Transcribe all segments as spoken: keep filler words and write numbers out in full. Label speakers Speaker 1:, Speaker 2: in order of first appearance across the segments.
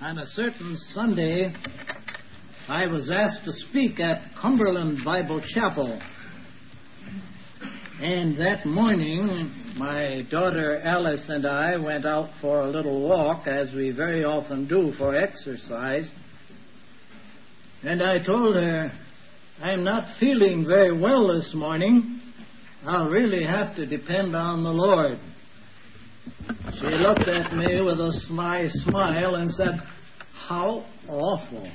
Speaker 1: On a certain Sunday, I was asked to speak at Cumberland Bible Chapel. And that morning, my daughter Alice and I went out for a little walk, as we very often do for exercise. And I told her, I'm not feeling very well this morning. I'll really have to depend on the Lord. She looked at me with a sly smile and said, how awful.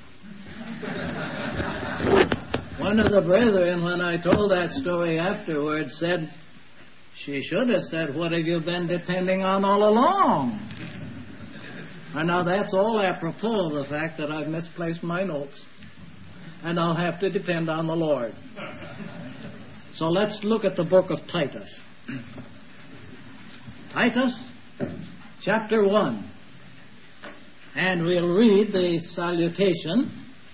Speaker 1: One of the brethren, when I told that story afterwards, said, she should have said, what have you been depending on all along? And now that's all apropos of the fact that I've misplaced my notes. And I'll have to depend on the Lord. So let's look at the book of Titus. Titus, chapter one. And we'll read the salutation,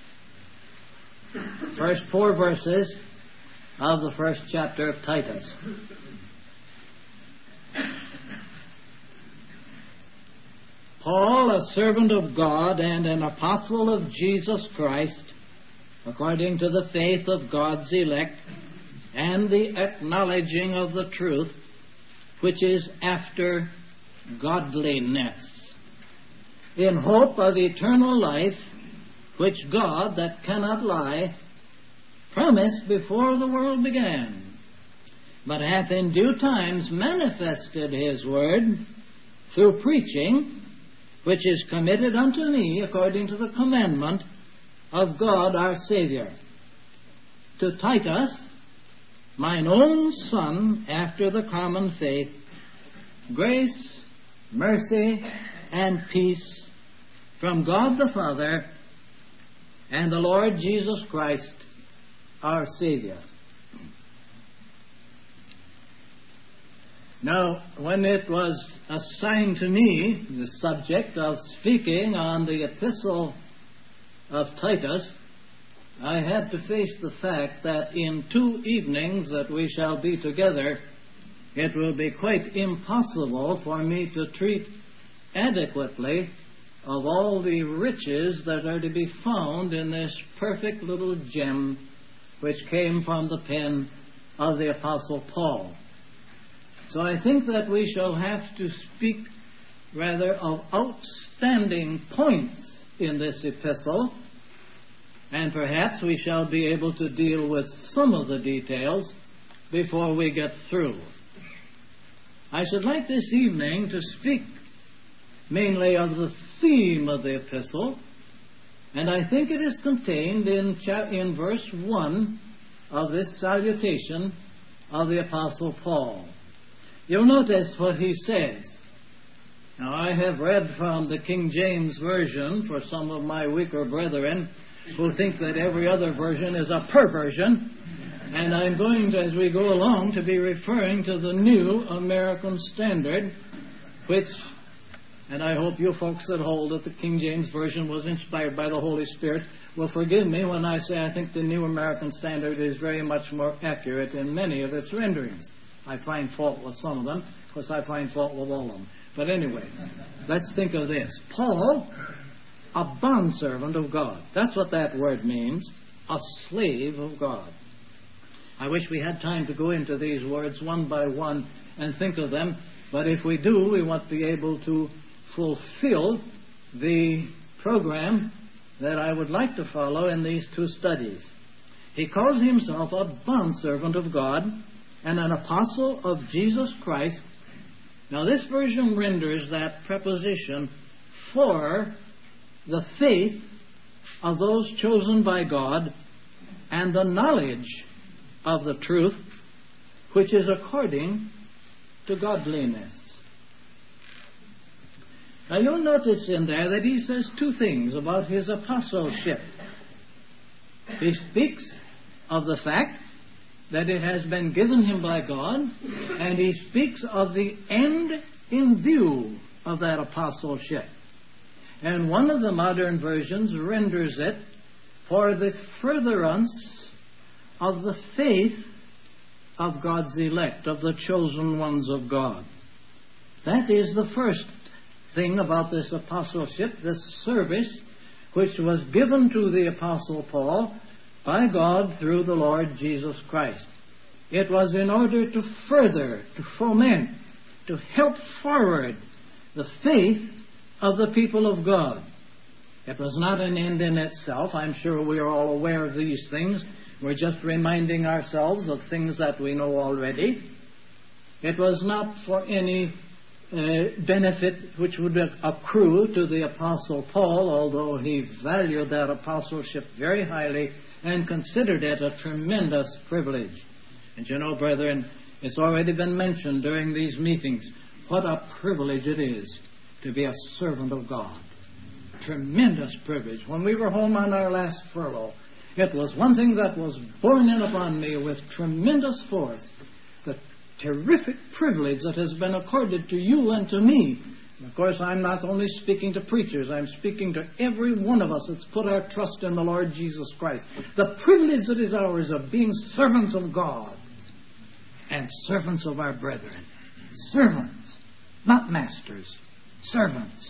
Speaker 1: first four verses of the first chapter of Titus. Paul, a servant of God and an apostle of Jesus Christ, according to the faith of God's elect and the acknowledging of the truth, which is after godliness, in hope of eternal life, which God, that cannot lie, promised before the world began, but hath in due times manifested his word through preaching, which is committed unto me according to the commandment of God our Savior. To Titus, mine own son, after the common faith, grace, mercy, and peace from God the Father and the Lord Jesus Christ, our Savior. Now, when it was assigned to me the subject of speaking on the epistle of Titus, I had to face the fact that in two evenings that we shall be together, it will be quite impossible for me to treat adequately of all the riches that are to be found in this perfect little gem which came from the pen of the Apostle Paul. So I think that we shall have to speak rather of outstanding points in this epistle, and perhaps we shall be able to deal with some of the details before we get through. I should like this evening to speak mainly of the theme of the epistle, and I think it is contained in, cha- in verse one of this salutation of the Apostle Paul. You'll notice what he says. Now, I have read from the King James Version for some of my weaker brethren who think that every other version is a perversion, and I'm going to, as we go along, to be referring to the New American Standard, which, and I hope you folks that hold that the King James Version was inspired by the Holy Spirit will forgive me when I say I think the New American Standard is very much more accurate in many of its renderings. I find fault with some of them. Of course, I find fault with all of them. But anyway, let's think of this. Paul, a bondservant of God. That's what that word means, a slave of God. I wish we had time to go into these words one by one and think of them, but if we do, we won't be able to fulfill the program that I would like to follow in these two studies. He calls himself a bondservant of God and an apostle of Jesus Christ. Now, this version renders that preposition for the faith of those chosen by God and the knowledge of the truth, which is according to godliness. Now, you'll notice in there that he says two things about his apostleship. He speaks of the fact that it has been given him by God, and he speaks of the end in view of that apostleship. And one of the modern versions renders it for the furtherance of the faith of God's elect, of the chosen ones of God. That is the first thing about this apostleship, this service, which was given to the Apostle Paul by God through the Lord Jesus Christ. It was in order to further, to foment, to help forward the faith of the people of God. It was not an end in itself. I'm sure we are all aware of these things. We're just reminding ourselves of things that we know already. It was not for any uh, benefit which would accrue to the Apostle Paul, although he valued that apostleship very highly and considered it a tremendous privilege. And you know, brethren, it's already been mentioned during these meetings, what a privilege it is to be a servant of God. Tremendous privilege. When we were home on our last furlough, it was one thing that was borne in upon me with tremendous force, the terrific privilege that has been accorded to you and to me. And of course, I'm not only speaking to preachers, I'm speaking to every one of us that's put our trust in the Lord Jesus Christ. The privilege that is ours of being servants of God and servants of our brethren. Servants, not masters. Servants.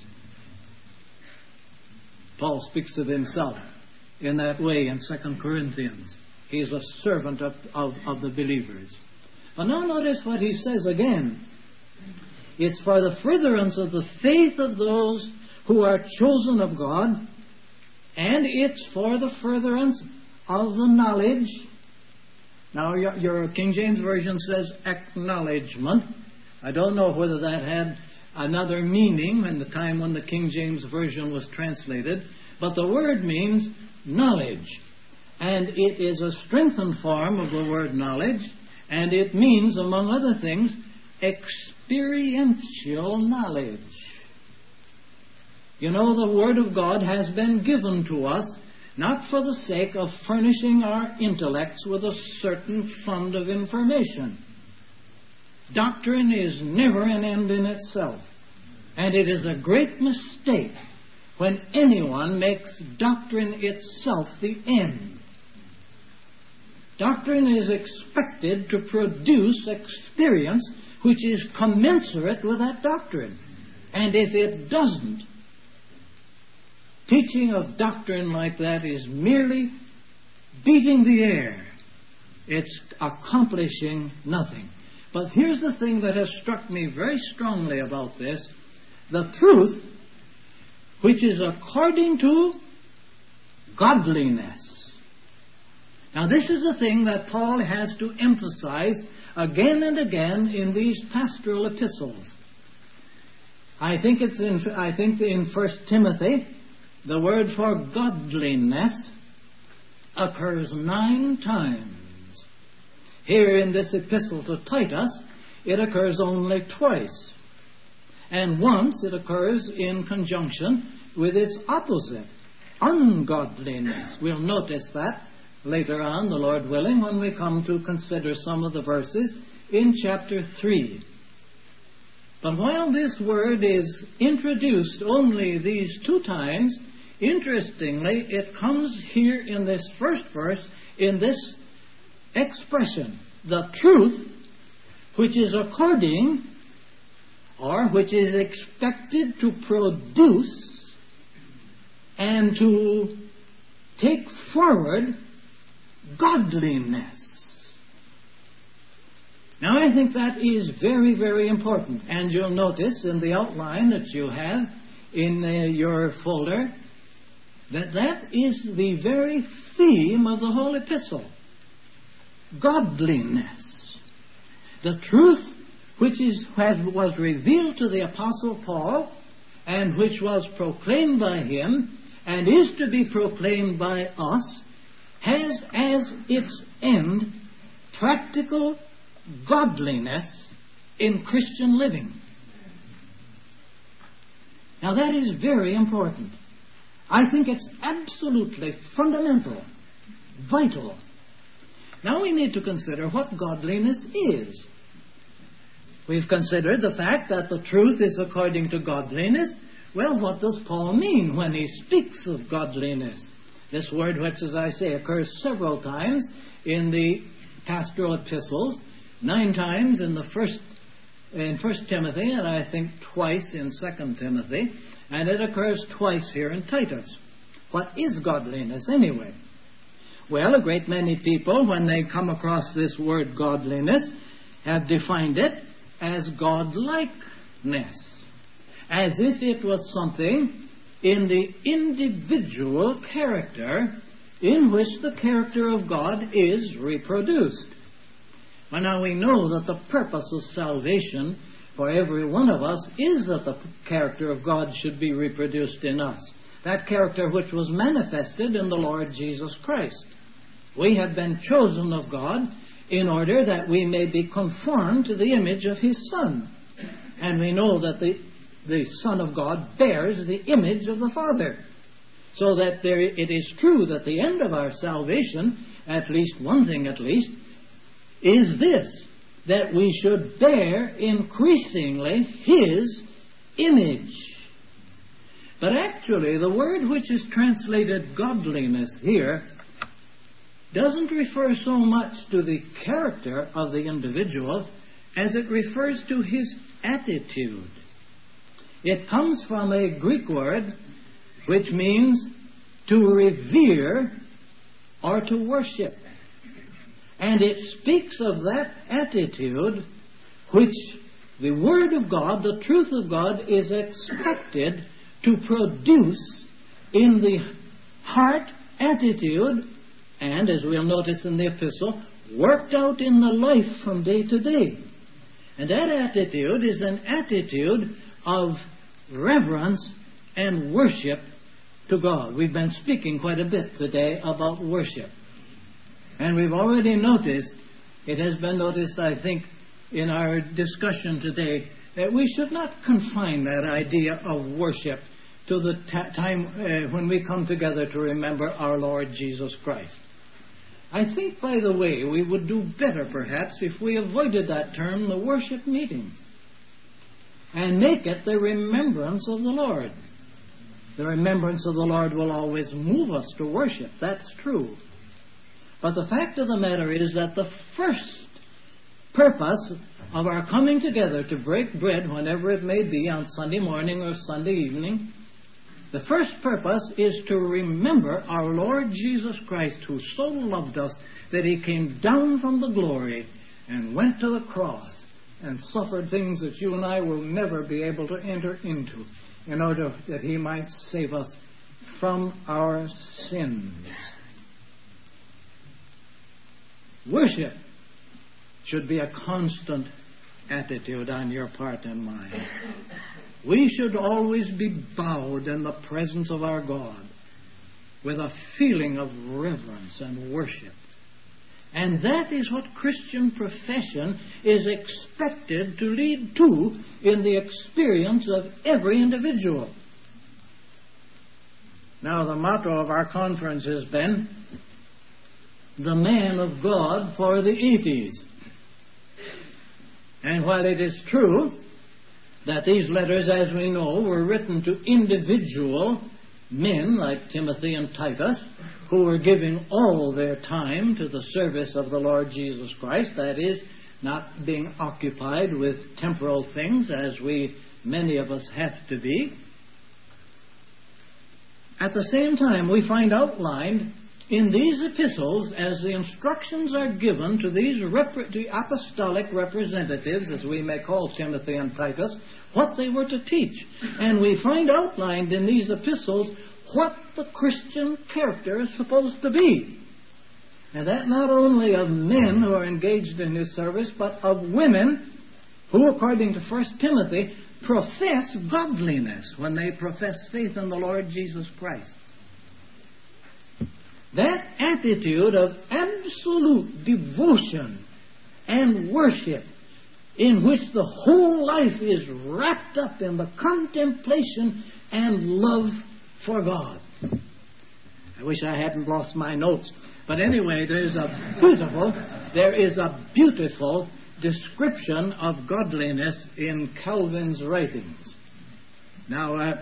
Speaker 1: Paul speaks of himself in that way in Second Corinthians. He's a servant of, of, of the believers. But now notice what he says again. It's for the furtherance of the faith of those who are chosen of God, and it's for the furtherance of the knowledge. Now, your, your King James Version says acknowledgement. I don't know whether that had another meaning in the time when the King James Version was translated, but the word means knowledge. And it is a strengthened form of the word knowledge, and it means, among other things, experiential knowledge. You know, the Word of God has been given to us not for the sake of furnishing our intellects with a certain fund of information. Doctrine is never an end in itself. And it is a great mistake when anyone makes doctrine itself the end. Doctrine is expected to produce experience which is commensurate with that doctrine. And if it doesn't, teaching of doctrine like that is merely beating the air. It's accomplishing nothing. But here's the thing that has struck me very strongly about this. The truth, which is according to godliness. Now this is the thing that Paul has to emphasize again and again in these pastoral epistles. I think it's in, I think in First Timothy, the word for godliness occurs nine times. Here in this epistle to Titus, it occurs only twice. And once it occurs in conjunction with its opposite, ungodliness. We'll notice that later on, the Lord willing, when we come to consider some of the verses in chapter three. But while this word is introduced only these two times, interestingly, it comes here in this first verse in this expression, the truth which is according or which is expected to produce and to take forward godliness. Now, I think that is very, very important. And you'll notice in the outline that you have in uh, your folder that that is the very theme of the whole epistle. Godliness. The truth which is, was revealed to the Apostle Paul and which was proclaimed by him and is to be proclaimed by us has as its end practical godliness in Christian living. Now that is very important. I think it's absolutely fundamental, vital. Now we need to consider what godliness is. We've considered the fact that the truth is according to godliness. Well, what does Paul mean when he speaks of godliness? This word, which, as I say, occurs several times in the pastoral epistles, nine times in the first in First Timothy, and I think twice in Second Timothy, and it occurs twice here in Titus. What is godliness anyway? Well, a great many people, when they come across this word godliness, have defined it as godlikeness, as if it was something in the individual character in which the character of God is reproduced. Well, now we know that the purpose of salvation for every one of us is that the character of God should be reproduced in us. That character which was manifested in the Lord Jesus Christ. We have been chosen of God in order that we may be conformed to the image of His Son. And we know that the, the Son of God bears the image of the Father. So that there, it is true that the end of our salvation, at least one thing at least, is this, that we should bear increasingly His image. But actually, the word which is translated godliness here doesn't refer so much to the character of the individual as it refers to his attitude. It comes from a Greek word which means to revere or to worship. And it speaks of that attitude which the Word of God, the truth of God, is expected to produce in the heart attitude, and, as we'll notice in the epistle, worked out in the life from day to day. And that attitude is an attitude of reverence and worship to God. We've been speaking quite a bit today about worship. And we've already noticed, it has been noticed, I think, in our discussion today, that we should not confine that idea of worship to the ta- time uh, when we come together to remember our Lord Jesus Christ. I think, by the way, we would do better, perhaps, if we avoided that term, the worship meeting, and make it the remembrance of the Lord. The remembrance of the Lord will always move us to worship. That's true. But the fact of the matter is that the first purpose of our coming together to break bread, whenever it may be, on Sunday morning or Sunday evening, the first purpose is to remember our Lord Jesus Christ, who so loved us that He came down from the glory and went to the cross and suffered things that you and I will never be able to enter into, in order that He might save us from our sins. Worship should be a constant attitude on your part and mine. We should always be bowed in the presence of our God with a feeling of reverence and worship. And that is what Christian profession is expected to lead to in the experience of every individual. Now, the motto of our conference has been, the man of God for the eighties. And while it is true that these letters, as we know, were written to individual men like Timothy and Titus, who were giving all their time to the service of the Lord Jesus Christ, that is, not being occupied with temporal things as we, many of us, have to be. At the same time, we find outlined in these epistles, as the instructions are given to these rep- the apostolic representatives, as we may call Timothy and Titus, what they were to teach. And we find outlined in these epistles what the Christian character is supposed to be. And that not only of men who are engaged in His service, but of women who, according to First Timothy, profess godliness when they profess faith in the Lord Jesus Christ. That attitude of absolute devotion and worship, in which the whole life is wrapped up in the contemplation and love for God. I wish I hadn't lost my notes. But anyway, there's a beautiful, there is a beautiful description of godliness in Calvin's writings. Now, uh,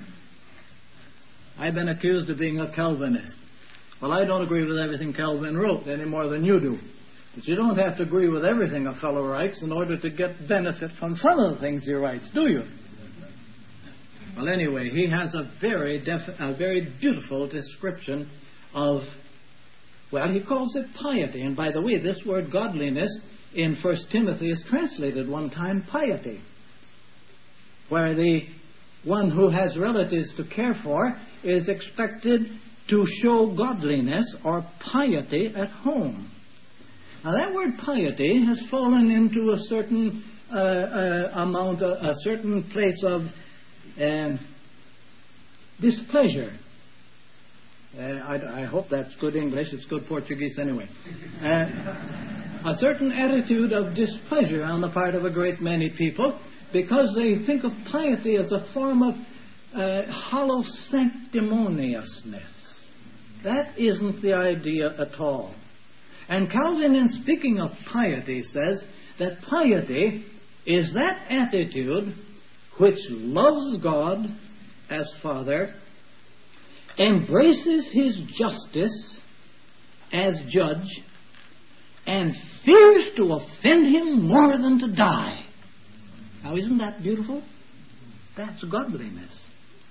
Speaker 1: I've been accused of being a Calvinist. Well, I don't agree with everything Calvin wrote any more than you do. But you don't have to agree with everything a fellow writes in order to get benefit from some of the things he writes, do you? Well, anyway, he has a very def- a very beautiful description of, well, he calls it piety. And by the way, this word godliness in First Timothy is translated one time piety, where the one who has relatives to care for is expected to show godliness or piety at home. Now, that word piety has fallen into a certain uh, uh, amount, a, a certain place of uh, displeasure. Uh, I, I hope that's good English. It's good Portuguese anyway. Uh, a certain attitude of displeasure on the part of a great many people, because they think of piety as a form of uh, hollow sanctimoniousness. That isn't the idea at all. And Calvin, in speaking of piety, says that piety is that attitude which loves God as Father, embraces His justice as Judge, and fears to offend Him more than to die. Now, isn't that beautiful? That's godliness.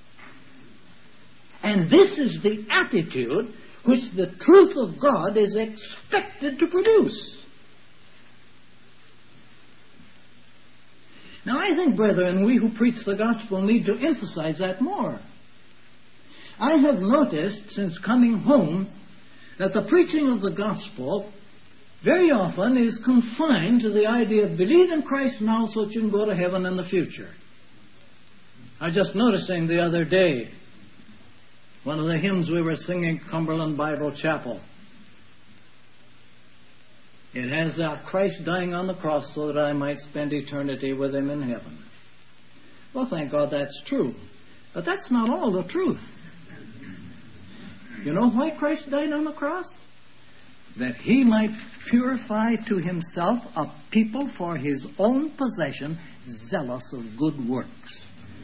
Speaker 1: And this is the attitude which the truth of God is expected to produce. Now, I think, brethren, we who preach the gospel need to emphasize that more. I have noticed since coming home that the preaching of the gospel very often is confined to the idea of believe in Christ now so that you can go to heaven in the future. I was just noticing the other day, one of the hymns we were singing, Cumberland Bible Chapel. It has uh, Christ dying on the cross so that I might spend eternity with Him in heaven. Well, thank God that's true. But that's not all the truth. You know why Christ died on the cross? That He might purify to Himself a people for His own possession, zealous of good works.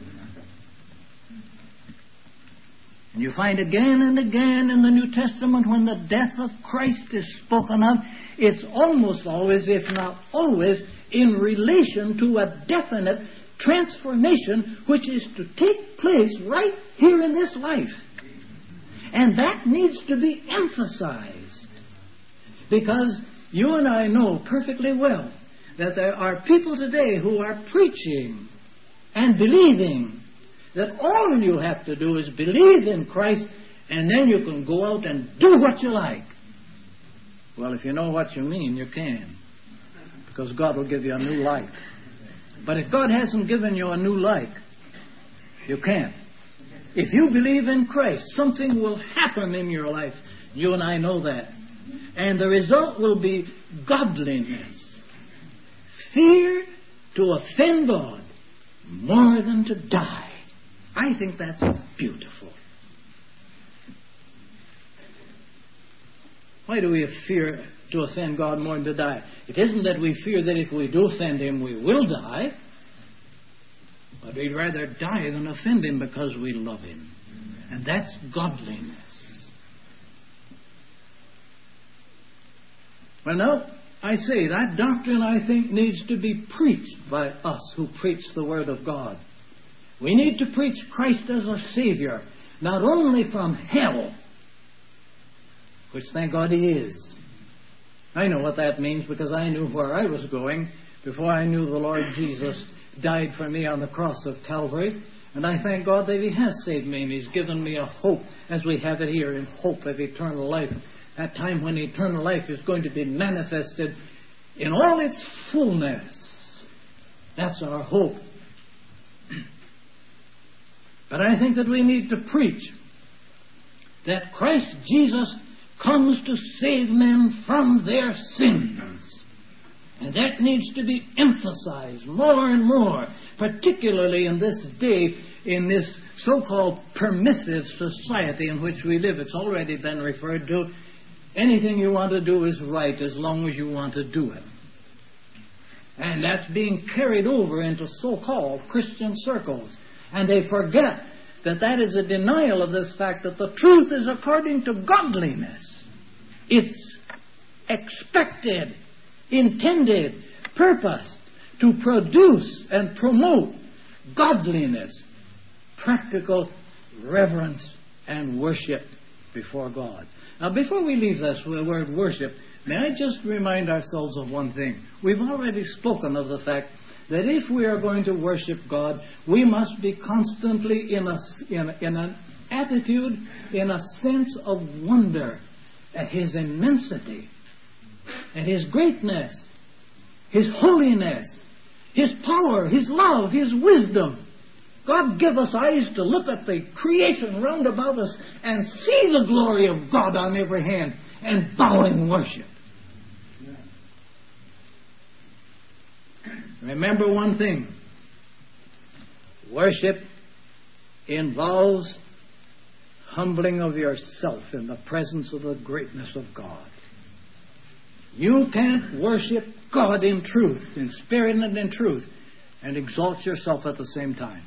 Speaker 1: And you find again and again in the New Testament when the death of Christ is spoken of, it's almost always, if not always, in relation to a definite transformation which is to take place right here in this life. And that needs to be emphasized, because you and I know perfectly well that there are people today who are preaching and believing that all you have to do is believe in Christ and then you can go out and do what you like. Well, if you know what you mean, you can, because God will give you a new life. But if God hasn't given you a new life, you can't. If you believe in Christ, something will happen in your life. You and I know that. And the result will be godliness. Fear to offend God more than to die. I think that's beautiful. Why do we fear to offend God more than to die? It isn't that we fear that if we do offend Him, we will die. But we'd rather die than offend Him because we love Him. And that's godliness. Well, now, I say that doctrine, I think, needs to be preached by us who preach the Word of God. We need to preach Christ as a Savior, not only from hell, which thank God He is. I know what that means because I knew where I was going before I knew the Lord Jesus died for me on the cross of Calvary. And I thank God that He has saved me and He's given me a hope, as we have it here, in hope of eternal life. That time when eternal life is going to be manifested in all its fullness. That's our hope. But I think that we need to preach that Christ Jesus comes to save men from their sins. And that needs to be emphasized more and more, particularly in this day, in this so-called permissive society in which we live. It's already been referred to. Anything you want to do is right as long as you want to do it. And that's being carried over into so-called Christian circles. And they forget that that is a denial of this fact that the truth is according to godliness. It's expected intended, purposed to produce and promote godliness, practical reverence and worship before God. Now, before we leave this word worship, may I just remind ourselves of one thing. We've already spoken of the fact that if we are going to worship God, we must be constantly in a, in, in an attitude, in a sense of wonder at His immensity, at His greatness, His holiness, His power, His love, His wisdom. God give us eyes to look at the creation round about us and see the glory of God on every hand and bow in worship. Remember one thing. Worship involves humbling of yourself in the presence of the greatness of God. You can't worship God in truth, in spirit and in truth, and exalt yourself at the same time.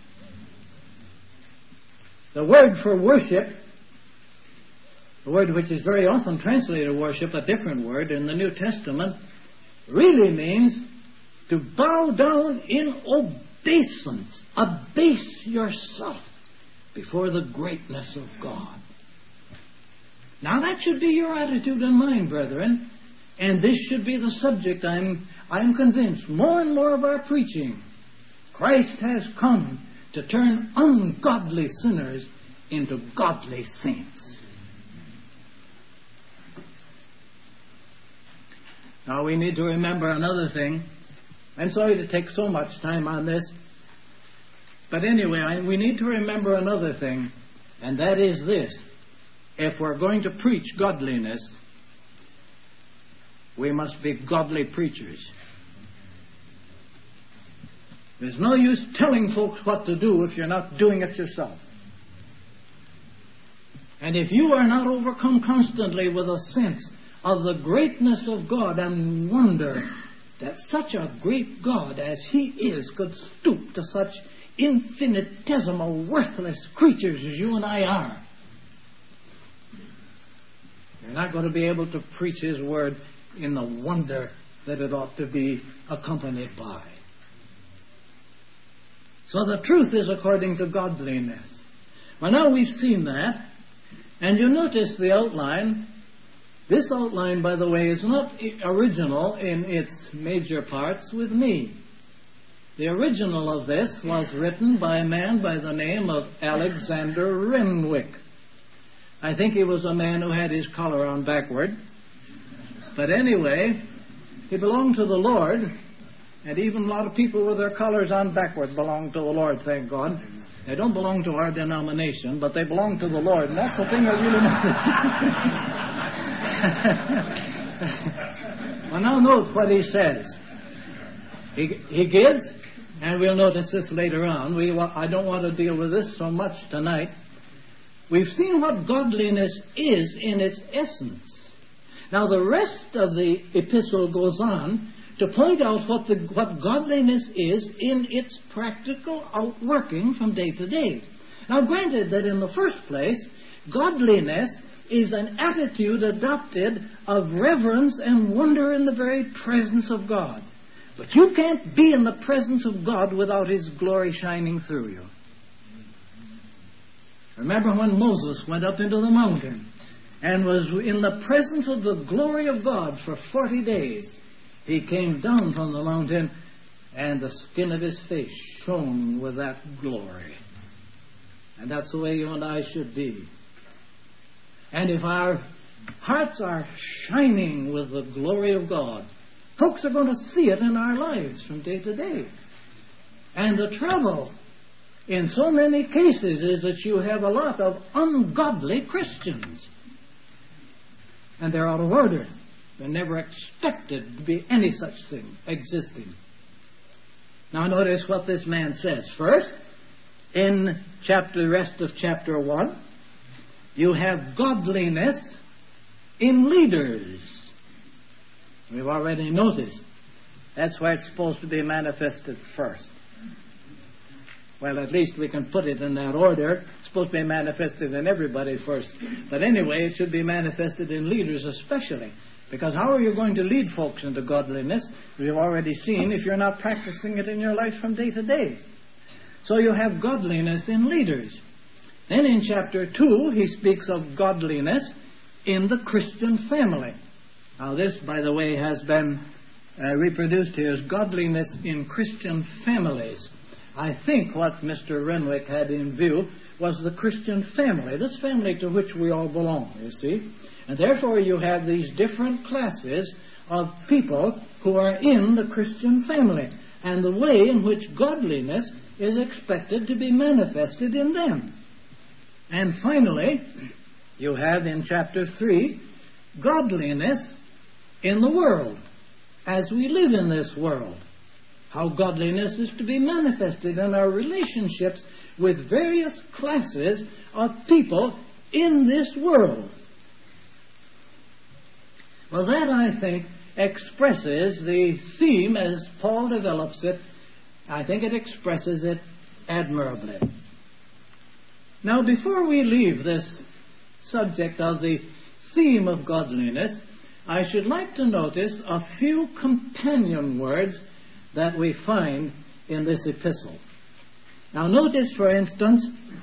Speaker 1: The word for worship, the word which is very often translated worship, a different word in the New Testament, really means to bow down in obeisance, abase yourself before the greatness of God. Now that should be your attitude and mine, brethren, and this should be the subject, I'm, I'm convinced, more and more of our preaching. Christ has come to turn ungodly sinners into godly saints. Now we need to remember another thing. I'm sorry to take so much time on this, but anyway, I, we need to remember another thing, and that is this. If we're going to preach godliness, we must be godly preachers. There's no use telling folks what to do if you're not doing it yourself. And if you are not overcome constantly with a sense of the greatness of God and wonder that such a great God as He is could stoop to such infinitesimal, worthless creatures as you and I are, you're not going to be able to preach His word in the wonder that it ought to be accompanied by. So the truth is according to godliness. Well, now we've seen that, and you notice the outline. This outline, by the way, is not original in its major parts with me. The original of this was written by a man by the name of Alexander Renwick. I think he was a man who had his collar on backward. But anyway, he belonged to the Lord, and even a lot of people with their collars on backward belong to the Lord, thank God. They don't belong to our denomination, but they belong to the Lord, and that's the thing that really matters. Well, now note what he says. He, he gives, and we'll notice this later on. We, I don't want to deal with this so much tonight. We've seen what godliness is in its essence. Now, the rest of the epistle goes on to point out what, the, what godliness is in its practical outworking from day to day. Now, granted that in the first place, godliness is an attitude adopted of reverence and wonder in the very presence of God. But you can't be in the presence of God without His glory shining through you. Remember when Moses went up into the mountain and was in the presence of the glory of God for forty days. He came down from the mountain, and the skin of his face shone with that glory. And that's the way you and I should be. And if our hearts are shining with the glory of God, folks are going to see it in our lives from day to day. And the trouble in so many cases is that you have a lot of ungodly Christians. And they're out of order. They're never expected to be any such thing existing. Now notice what this man says. First, in chapter, the rest of chapter one, you have godliness in leaders. We've already noticed. That's why it's supposed to be manifested first. Well, at least we can put it in that order. It's supposed to be manifested in everybody first. But anyway, it should be manifested in leaders especially. Because how are you going to lead folks into godliness, we've already seen, if you're not practicing it in your life from day to day? So you have godliness in leaders. Then in chapter two, he speaks of godliness in the Christian family. Now this, by the way, has been uh, reproduced here as godliness in Christian families. I think what Mister Renwick had in view was the Christian family, this family to which we all belong, you see. And therefore you have these different classes of people who are in the Christian family, and the way in which godliness is expected to be manifested in them. And finally, you have in chapter three, godliness in the world, as we live in this world. How godliness is to be manifested in our relationships with various classes of people in this world. Well, that, I think, expresses the theme as Paul develops it. I think it expresses it admirably. Now, before we leave this subject of the theme of godliness, I should like to notice a few companion words that we find in this epistle. Now, notice, for instance,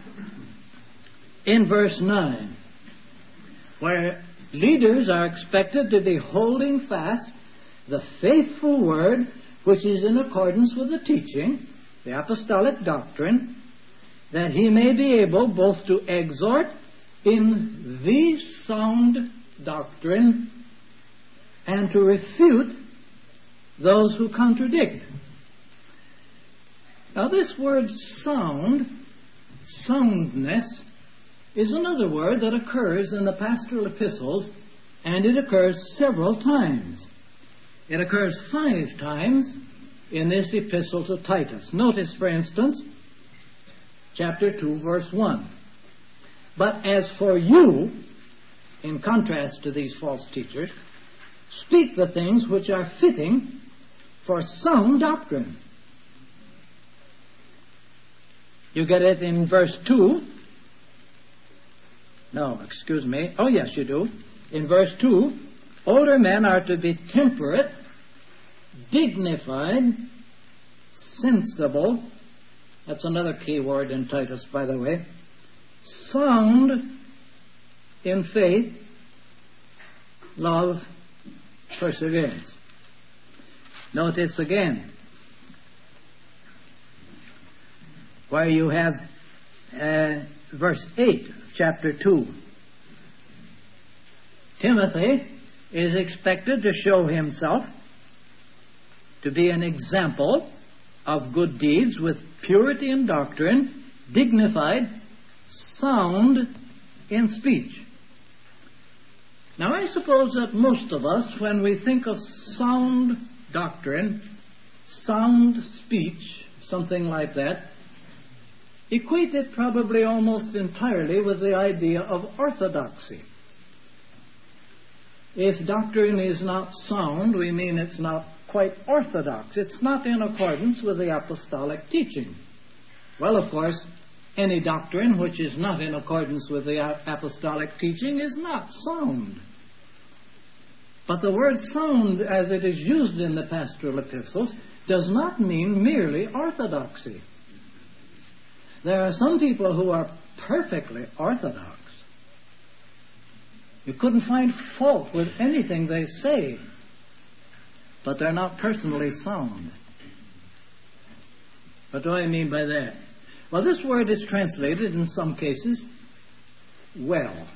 Speaker 1: in verse nine, where leaders are expected to be holding fast the faithful word which is in accordance with the teaching, the apostolic doctrine, that he may be able both to exhort in the sound doctrine and to refute those who contradict. Now this word sound, soundness, is another word that occurs in the pastoral epistles, and it occurs several times. It occurs five times in this epistle to Titus. Notice, for instance, chapter two, verse one. But as for you, in contrast to these false teachers, speak the things which are fitting for sound doctrine. You get it in verse two. No, excuse me. Oh, yes, you do. In verse two, older men are to be temperate, dignified, sensible. That's another key word in Titus, by the way. Sound in faith, love, perseverance. Notice again where you have uh, verse eight of chapter two. Timothy is expected to show himself to be an example of good deeds with purity in doctrine, dignified, sound in speech. Now, I suppose that most of us, when we think of sound doctrine, sound speech, something like that, equate it probably almost entirely with the idea of orthodoxy. If doctrine is not sound, we mean it's not quite orthodox. It's not in accordance with the apostolic teaching. Well, of course, any doctrine which is not in accordance with the apostolic teaching is not sound. But the word sound, as it is used in the pastoral epistles, does not mean merely orthodoxy. There are some people who are perfectly orthodox. You couldn't find fault with anything they say, but they're not personally sound. What do I mean by that? Well, this word is translated in some cases well.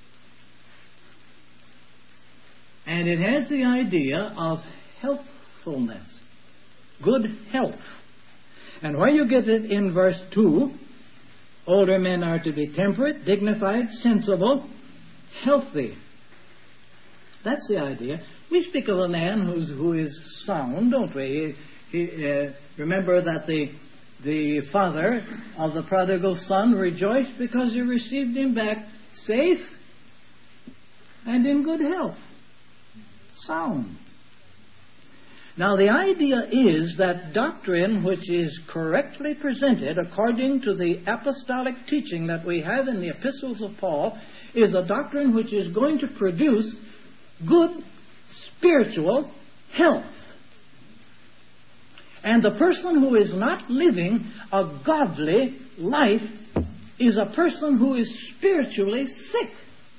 Speaker 1: And it has the idea of healthfulness, good health. And where you get it in verse two, older men are to be temperate, dignified, sensible, healthy. That's the idea. We speak of a man who's, who is sound, don't we? He, he, uh, remember that the, the father of the prodigal son rejoiced because he received him back safe and in good health. Sound. Now, the idea is that doctrine which is correctly presented according to the apostolic teaching that we have in the epistles of Paul is a doctrine which is going to produce good, spiritual health. And the person who is not living a godly life is a person who is spiritually sick.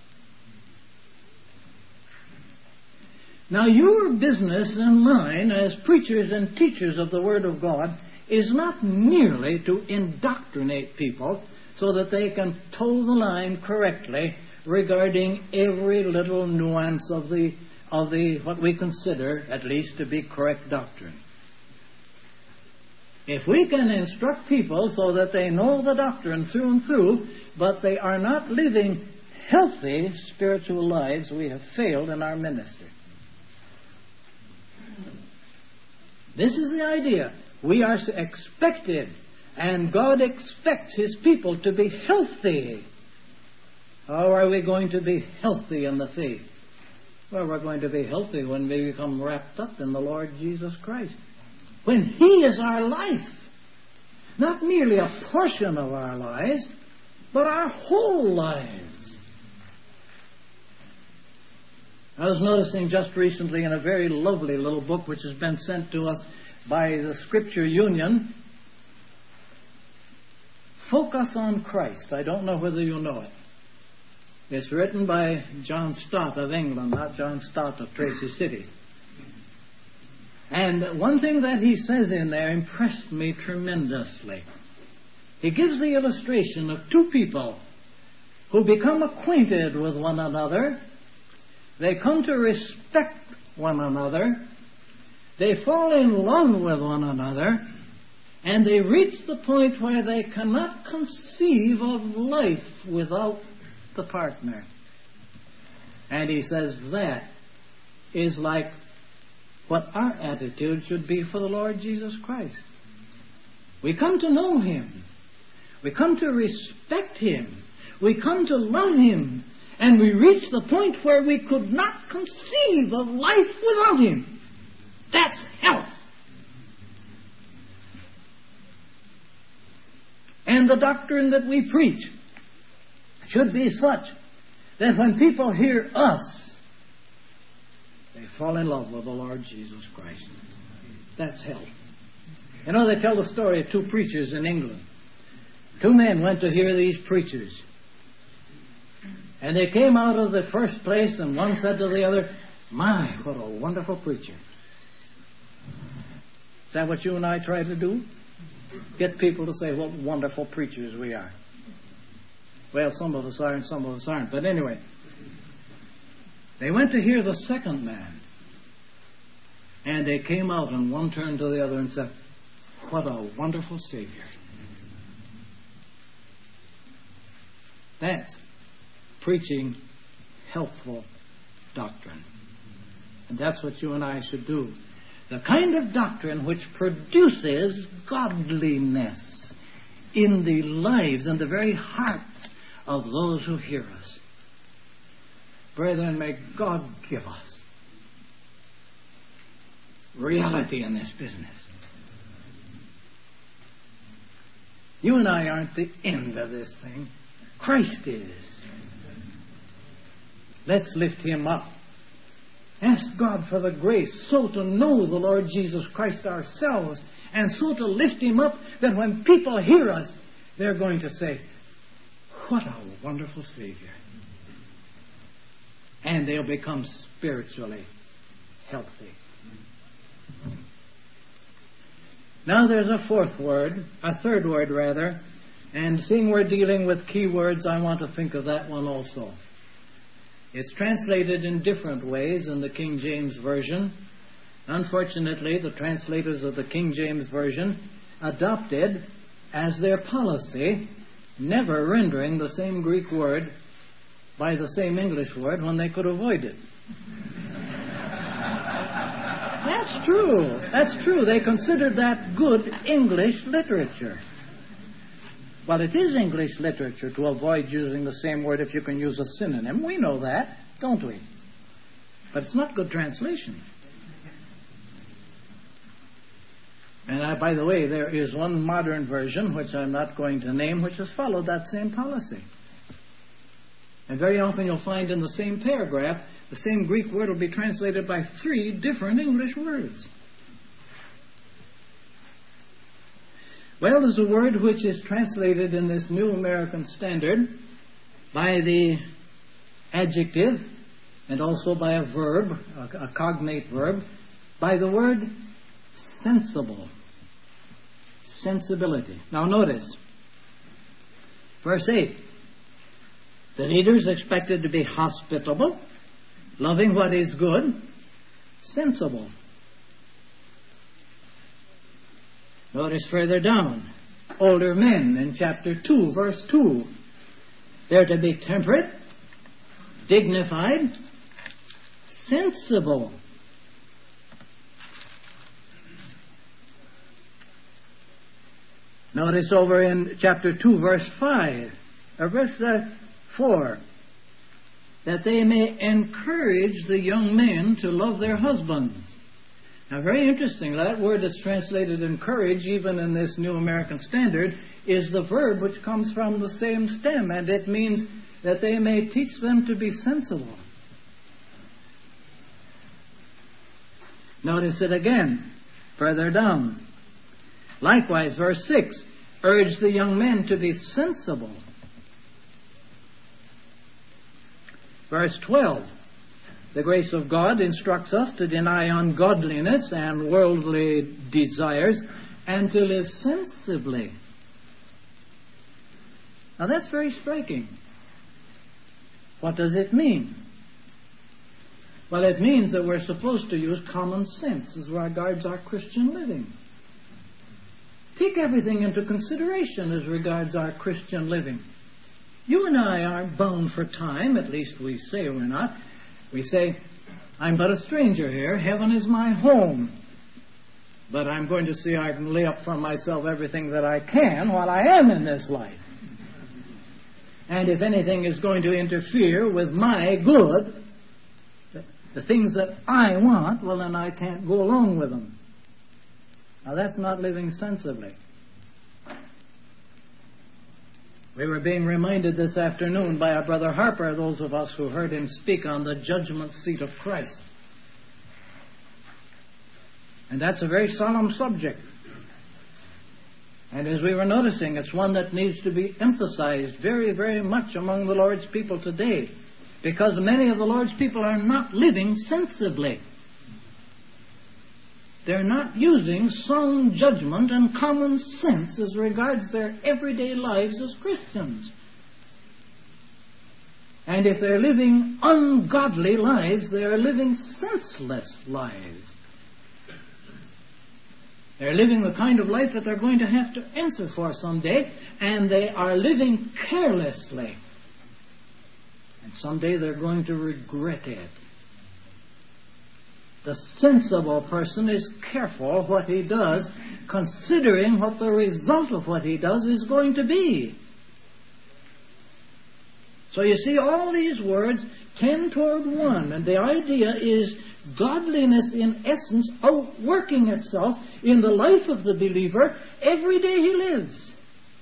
Speaker 1: Now, your business and mine as preachers and teachers of the Word of God is not merely to indoctrinate people so that they can toe the line correctly regarding every little nuance of the of the what we consider at least to be correct doctrine. If we can instruct people so that they know the doctrine through and through, but they are not living healthy spiritual lives, we have failed in our ministry. This is the idea. We are expected, and God expects His people to be healthy. How are we going to be healthy in the faith? Well, we're going to be healthy when we become wrapped up in the Lord Jesus Christ. When He is our life. Not merely a portion of our lives, but our whole lives. I was noticing just recently in a very lovely little book which has been sent to us by the Scripture Union, Focus on Christ. I don't know whether you know it. It's written by John Stott of England, not John Stott of Tracy City. And one thing that he says in there impressed me tremendously. He gives the illustration of two people who become acquainted with one another. They come to respect one another. They fall in love with one another. And they reach the point where they cannot conceive of life without the partner. And he says that is like what our attitude should be for the Lord Jesus Christ. We come to know Him. We come to respect Him. We come to love Him. And we reach the point where we could not conceive of life without Him. That's health. And the doctrine that we preach should be such that when people hear us, they fall in love with the Lord Jesus Christ. That's health. You know, they tell the story of two preachers in England. Two men went to hear these preachers. And they came out of the first place, and one said to the other, "My, what a wonderful preacher." Is that what you and I try to do? Get people to say what wonderful preachers we are. Well, some of us are and some of us aren't. But anyway, they went to hear the second man. And they came out, and one turned to the other and said, "What a wonderful Savior." That's preaching healthful doctrine. And that's what you and I should do. The kind of doctrine which produces godliness in the lives and the very hearts of those who hear us. Brethren, may God give us reality in this business. You and I aren't the end of this thing. Christ is. Let's lift Him up. Ask God for the grace so to know the Lord Jesus Christ ourselves and so to lift Him up that when people hear us, they're going to say, "What a wonderful Savior." And they'll become spiritually healthy. Now there's a fourth word, a third word rather, and seeing we're dealing with key words, I want to think of that one also. It's translated in different ways in the King James Version. Unfortunately, the translators of the King James Version adopted as their policy never rendering the same Greek word by the same English word when they could avoid it. That's true. That's true. They considered that good English literature. Well, it is English literature to avoid using the same word if you can use a synonym. We know that, don't we? But it's not good translation. And I, by the way, there is one modern version, which I'm not going to name, which has followed that same policy. And very often you'll find in the same paragraph the same Greek word will be translated by three different English words. Well, there's a word which is translated in this New American Standard by the adjective and also by a verb, a, a cognate verb, by the word sensible. Sensibility. Now notice, verse eight. The leader is expected to be hospitable, loving what is good, sensible. Notice further down, older men in chapter two, verse two. They're to be temperate, dignified, sensible. Notice over in chapter two, verse five, or verse uh, four, that they may encourage the young men to love their husbands. Now, very interesting, that word that's translated encourage, even in this New American Standard, is the verb which comes from the same stem, and it means that they may teach them to be sensible. Notice it again, further down. Likewise, verse six, urge the young men to be sensible. Verse twelve, the grace of God instructs us to deny ungodliness and worldly desires and to live sensibly. Now that's very striking. What does it mean? Well, it means that we're supposed to use common sense as regards our Christian living. Take everything into consideration as regards our Christian living. You and I aren't bound for time, at least we say we're not. We say, I'm but a stranger here, heaven is my home. But I'm going to see I can lay up for myself everything that I can while I am in this life. And if anything is going to interfere with my good, the, the things that I want, well then I can't go along with them. Now that's not living sensibly. We were being reminded this afternoon by our brother Harper, those of us who heard him speak on the judgment seat of Christ. And that's a very solemn subject. And as we were noticing, it's one that needs to be emphasized very, very much among the Lord's people today, because many of the Lord's people are not living sensibly. They're not using sound judgment and common sense as regards their everyday lives as Christians. And if they're living ungodly lives, they are living senseless lives. They're living the kind of life that they're going to have to answer for someday, and they are living carelessly. And someday they're going to regret it. The sensible person is careful what he does, considering what the result of what he does is going to be. So you see, all these words tend toward one, and the idea is godliness in essence outworking itself in the life of the believer every day he lives.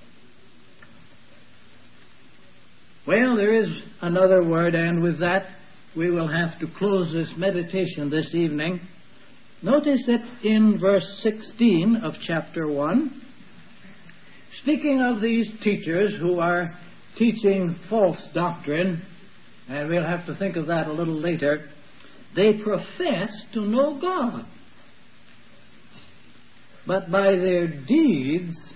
Speaker 1: Well, there is another word, and with that we will have to close this meditation this evening. Notice that in verse sixteen of chapter one, speaking of these teachers who are teaching false doctrine, and we'll have to think of that a little later, they profess to know God, but by their deeds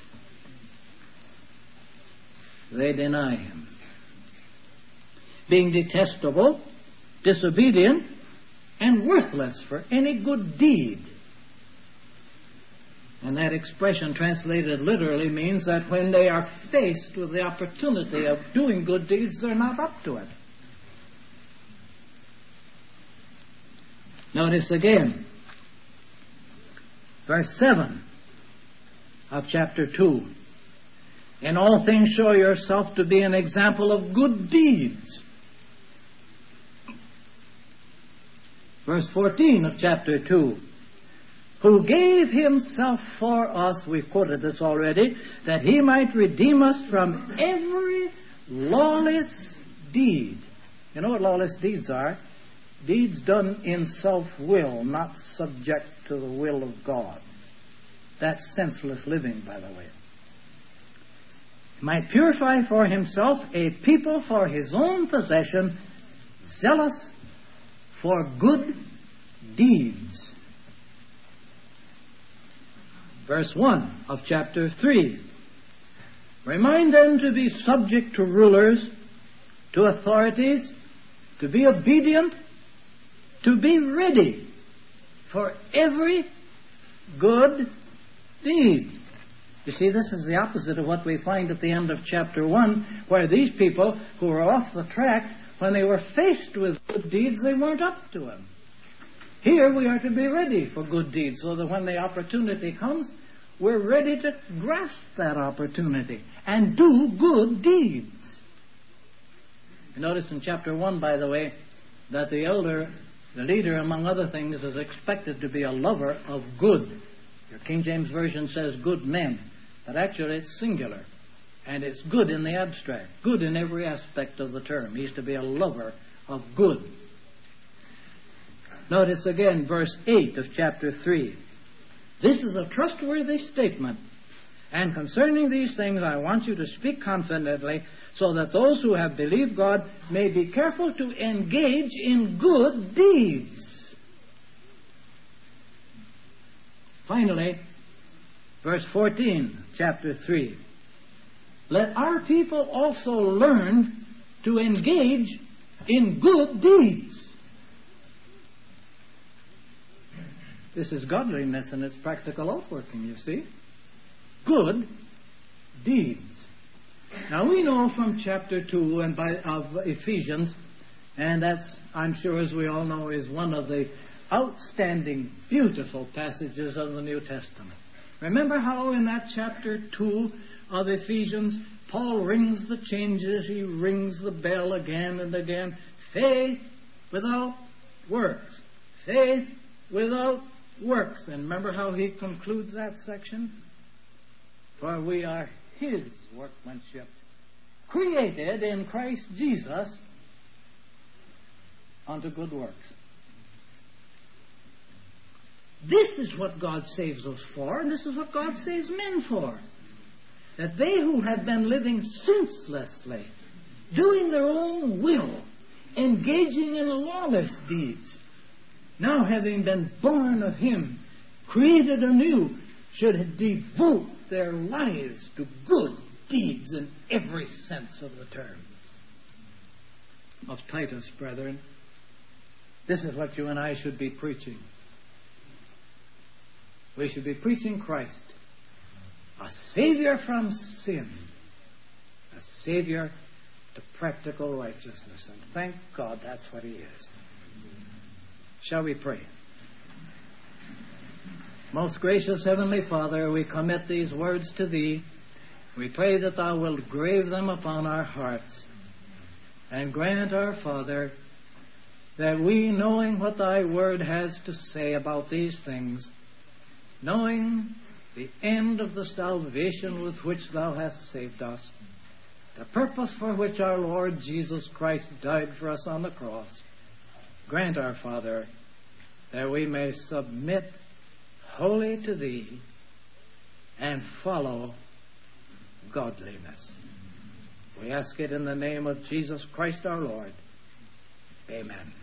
Speaker 1: they deny Him, being detestable, disobedient, and worthless for any good deed. And that expression translated literally means that when they are faced with the opportunity of doing good deeds, they're not up to it. Notice again, verse seven of chapter two. In all things show yourself to be an example of good deeds. Verse fourteen of chapter two. Who gave Himself for us, we've quoted this already, that He might redeem us from every lawless deed. You know what lawless deeds are? deeds done in self-will, not subject to the will of God. That's senseless living, by the way. Might purify for himself a people for his own possession, zealous for good deeds. Verse one of chapter three. Remind them to be subject to rulers, to authorities, to be obedient, to be ready for every good deed. You see, this is the opposite of what we find at the end of chapter one, where these people who were off the track, when they were faced with good deeds, they weren't up to them. Here we are to be ready for good deeds, so that when the opportunity comes, we're ready to grasp that opportunity and do good deeds. You notice in chapter one, by the way, that the elder, the leader, among other things, is expected to be a lover of good. Your King James Version says good men, but actually it's singular, and it's good in the abstract, good in every aspect of the term. He's to be a lover of good. Notice again verse eight of chapter three. This is a trustworthy statement, and concerning these things I want you to speak confidently, so that those who have believed God may be careful to engage in good deeds. Finally, verse fourteen, chapter three. Let our people also learn to engage in good deeds. This is godliness in its practical outworking, you see. Good deeds. Now we know from chapter two and by, of Ephesians, and that's, I'm sure as we all know, is one of the outstanding, beautiful passages of the New Testament. Remember how in that chapter two of Ephesians, Paul rings the changes, he rings the bell again and again. Faith without works. Faith without works. And remember how he concludes that section? For we are his workmanship, created in Christ Jesus unto good works. This is what God saves us for, and this is what God saves men for. That they who have been living senselessly, doing their own will, engaging in lawless deeds, now having been born of him, created anew, should devote their lives to good deeds in every sense of the term. Of Titus, brethren, this is what you and I should be preaching. We should be preaching Christ, a Savior from sin, a Savior to practical righteousness. And thank God that's what he is. Shall we pray? Most gracious Heavenly Father, we commit these words to Thee. We pray that Thou wilt grave them upon our hearts. And grant, our Father, that we, knowing what Thy Word has to say about these things, knowing the end of the salvation with which Thou hast saved us, the purpose for which our Lord Jesus Christ died for us on the cross, grant, our Father, that we may submit wholly to Thee and follow godliness. We ask it in the name of Jesus Christ our Lord. Amen.